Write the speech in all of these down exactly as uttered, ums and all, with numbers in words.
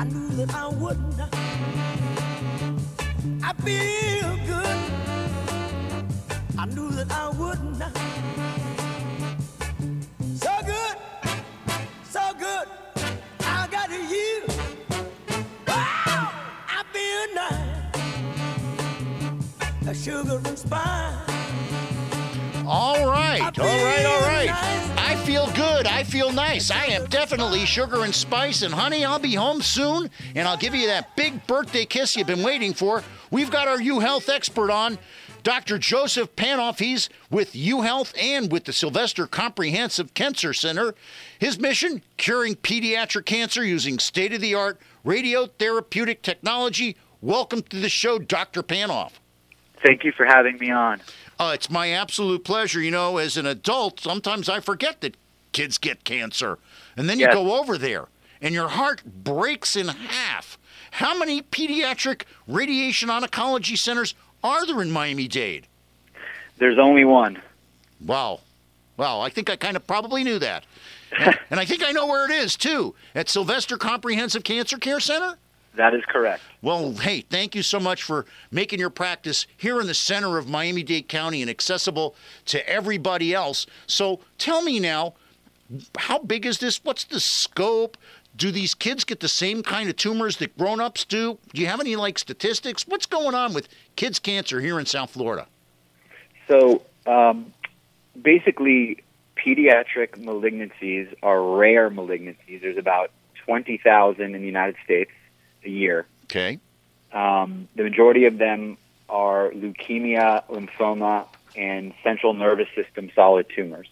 I knew that I wouldn't. I feel good. I knew that I wouldn't. So good, so good. I got you. Wow, I feel nice. A sugar and spice. All right, all right, all right. I feel good. I feel nice. I am definitely sugar and spice. And, honey, I'll be home soon, and I'll give you that big birthday kiss you've been waiting for. We've got our UHealth expert on, Doctor Joseph Panoff. He's with UHealth and with the Sylvester Comprehensive Cancer Center. His mission, curing pediatric cancer using state-of-the-art radiotherapeutic technology. Welcome to the show, Doctor Panoff. Thank you for having me on. Uh, it's my absolute pleasure. You know, as an adult, sometimes I forget that kids get cancer. And then you Yes. go over there, and your heart breaks in half. How many pediatric radiation oncology centers are there in Miami-Dade? There's only one. Wow. Wow, I think I kind of probably knew that. And, and I think I know where it is, too, at Sylvester Comprehensive Cancer Care Center? That is correct. Well, hey, thank you so much for making your practice here in the center of Miami-Dade County and accessible to everybody else. So tell me now, how big is this? What's the scope? Do these kids get the same kind of tumors that grown-ups do? Do you have any, like, statistics? What's going on with kids' cancer here in South Florida? So um, basically, pediatric malignancies are rare malignancies. There's about twenty thousand in the United States a year. Okay. Um, the majority of them are leukemia, lymphoma, and central nervous system solid tumors.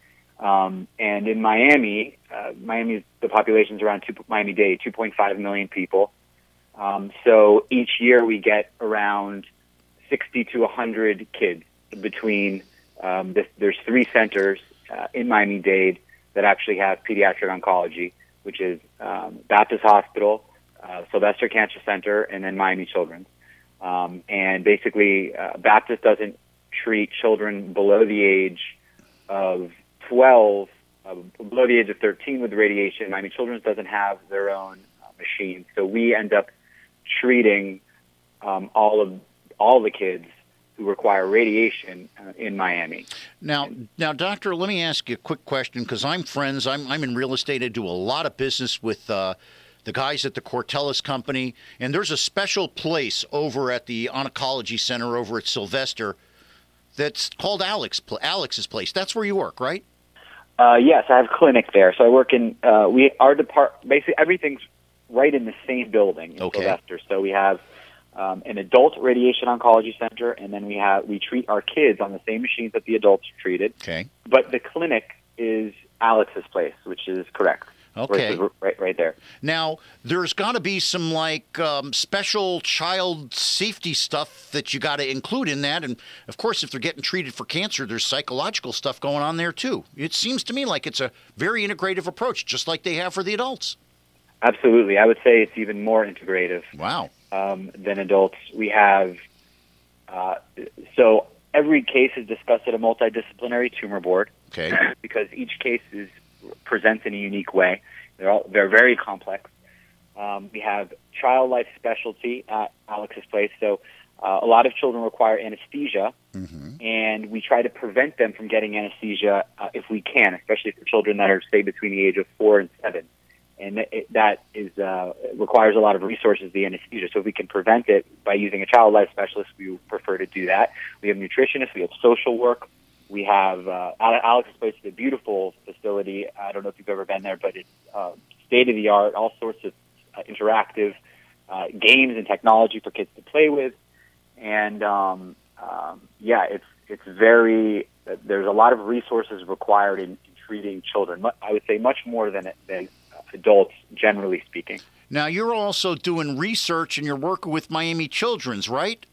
Um, and in Miami, uh, Miami, the population is around two, Miami-Dade, two point five million people. Um, so each year we get around sixty to one hundred kids between, um, this, there's three centers uh, in Miami-Dade that actually have pediatric oncology, which is um, Baptist Hospital, Uh, Sylvester Cancer Center, and then Miami Children's. Um, and basically, uh, Baptist doesn't treat children below the age of twelve, uh, below the age of thirteen with radiation. Miami Children's doesn't have their own uh, machine. So we end up treating um, all of all the kids who require radiation uh, in Miami. Now, now, doctor, let me ask you a quick question, because I'm friends. I'm, I'm in real estate. I do a lot of business with uh, the guys at the Cortellis Company, and there's a special place over at the Oncology Center over at Sylvester that's called Alex, Alex's place. That's where you work, right? Uh, yes, I have a clinic there. So I work in, uh, we our depart basically everything's right in the same building in Okay. Sylvester. So we have um, an adult radiation oncology center, and then we have we treat our kids on the same machines that the adults are treated. Okay. But the clinic is Alex's place, which is correct. Okay. Right, right there. Now, there's got to be some, like, um, special child safety stuff that you got to include in that. And, of course, if they're getting treated for cancer, there's psychological stuff going on there, too. It seems to me like it's a very integrative approach, just like they have for the adults. Absolutely. I would say it's even more integrative. Wow. Um, than adults. We have, uh, so every case is discussed at a multidisciplinary tumor board. Okay. Because each case is presents in a unique way. They're all, they're very complex. Um, we have child life specialty at Alex's place. So uh, a lot of children require anesthesia, Mm-hmm. and we try to prevent them from getting anesthesia uh, if we can, especially for children that are, say, between the age of four and seven. And it, that is uh, requires a lot of resources, the anesthesia. So if we can prevent it by using a child life specialist, we prefer to do that. We have nutritionists. We have social work. We have uh, Alex's place is a beautiful facility. I don't know if you've ever been there, but it's uh, state-of-the-art, all sorts of uh, interactive uh, games and technology for kids to play with. And, um, um, yeah, it's it's very uh, – there's a lot of resources required in, in treating children. I would say much more than, than adults, generally speaking. Now, you're also doing research, and you're working with Miami Children's, right?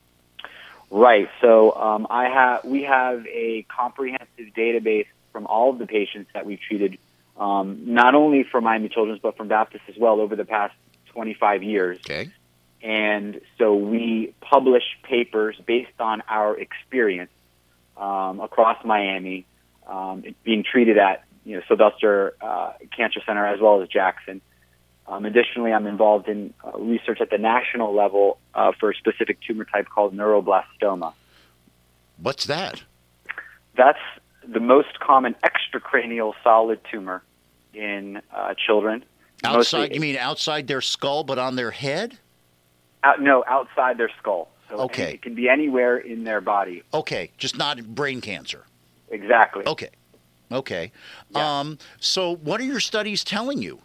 Right. So um, I have we have a comprehensive database from all of the patients that we've treated, um, not only from Miami Children's but from Baptist as well over the past twenty-five years. Okay. And so we publish papers based on our experience um, across Miami, um, being treated at you know Sylvester uh, Cancer Center as well as Jackson. Um, additionally, I'm involved in uh, research at the national level uh, for a specific tumor type called neuroblastoma. What's that? That's the most common extracranial solid tumor in uh, children. Outside, Mostly, you mean outside their skull, but on their head? out, no, outside their skull. So Okay. It can be anywhere in their body. Okay, just not brain cancer. Exactly. Okay, okay. Yeah. Um, so what are your studies telling you?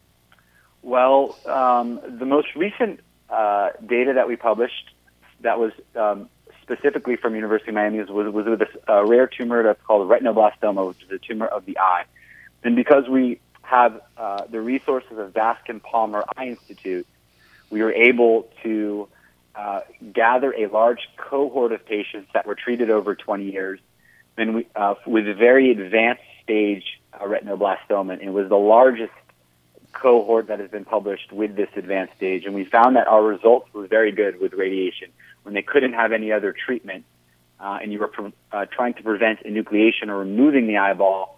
Well, um, the most recent uh, data that we published that was um, specifically from University of Miami was, was with a uh, rare tumor that's called retinoblastoma, which is a tumor of the eye. And because we have uh, the resources of Bascom Palmer Eye Institute, we were able to uh, gather a large cohort of patients that were treated over twenty years and we, uh, with a very advanced stage uh, retinoblastoma. And it was the largest cohort that has been published with this advanced stage, and we found that our results were very good with radiation when they couldn't have any other treatment, uh, and you were pre- uh, trying to prevent enucleation or removing the eyeball.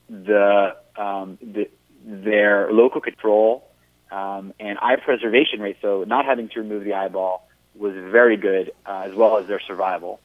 The, um, the their local control um, and eye preservation rate, so not having to remove the eyeball, was very good, uh, as well as their survival.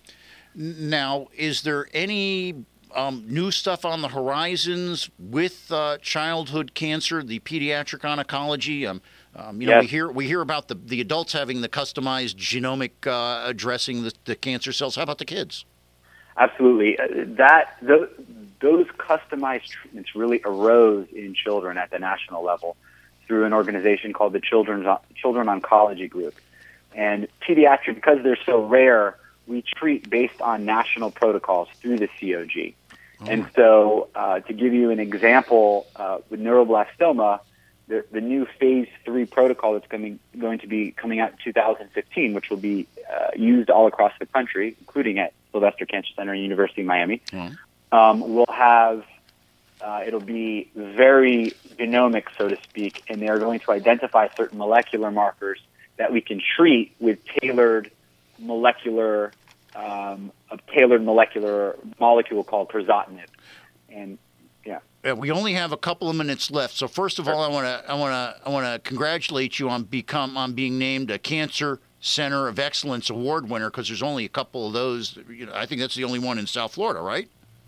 Now, is there any Um, new stuff on the horizons with uh, childhood cancer, the pediatric oncology? Um, um, you know, Yes. we hear we hear about the, the adults having the customized genomic uh, addressing the, the cancer cells. How about the kids? Absolutely. Uh, that th- those customized treatments really arose in children at the national level through an organization called the Children's Children Oncology Group. And pediatric, because they're so rare, we treat based on national protocols through the C O G. Oh. And so, uh, to give you an example, uh, with neuroblastoma, the, the new phase three protocol that's coming, going to be coming out in two thousand fifteen, which will be uh, used all across the country, including at Sylvester Cancer Center and University of Miami, mm. um, will have, uh, it'll be very genomic, so to speak, and they're going to identify certain molecular markers that we can treat with tailored molecular, um, a tailored molecular molecule called crizotinib. And yeah. Uh, we only have a couple of minutes left. So first of all, I want to I want to I want to congratulate you on become on being named a Cancer Center of Excellence Award winner, because there's only a couple of those. You know, I think that's the only one in South Florida, right?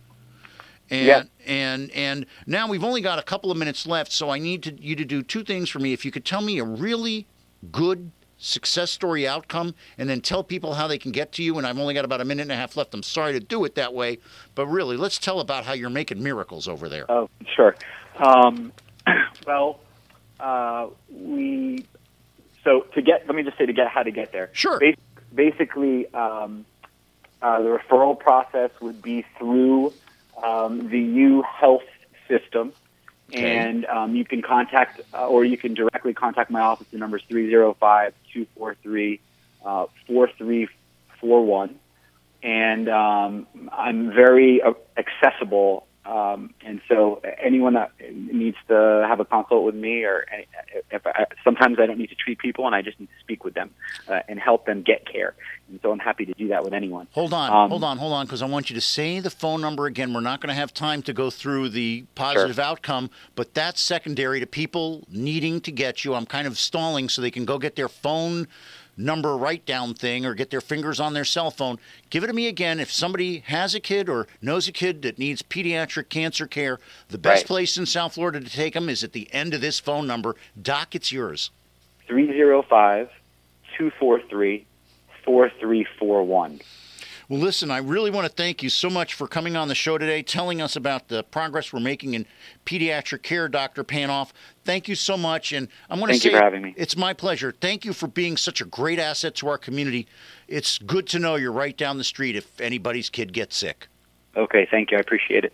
And yeah. and and now we've only got a couple of minutes left, so I need to, you to do two things for me. If you could tell me a really good success story outcome, and then tell people how they can get to you. And I've only got about a minute and a half left. I'm sorry to do it that way, but really, let's tell about how you're making miracles over there. Oh, sure. Um, well, uh, we so to get. Let me just say to get how to get there. Sure. Bas- basically, um, uh, the referral process would be through um, the U Health system. Okay. And um, you can contact, uh, or you can directly contact my office. The number is three oh five, two four three, four three four one. And um, I'm very uh, accessible. Um, and so anyone that needs to have a consult with me, or any, if I, sometimes I don't need to treat people and I just need to speak with them uh, and help them get care. And so I'm happy to do that with anyone. Hold on, um, hold on, hold on, because I want you to say the phone number again. We're not going to have time to go through the positive sure. outcome, but that's secondary to people needing to get you. I'm kind of stalling so they can go get their phone number write down thing or get their fingers on their cell phone. Give it to me again. If somebody has a kid or knows a kid that needs pediatric cancer care, the best right. place in South Florida to take them is at the end of this phone number. Doc, it's yours. three oh five, two four three, four three four one. Well, listen, I really want to thank you so much for coming on the show today, telling us about the progress we're making in pediatric care, Doctor Panoff. Thank you so much. And I'm going to Thank say you for having me. It's my pleasure. Thank you for being such a great asset to our community. It's good to know you're right down the street if anybody's kid gets sick. Okay, thank you. I appreciate it.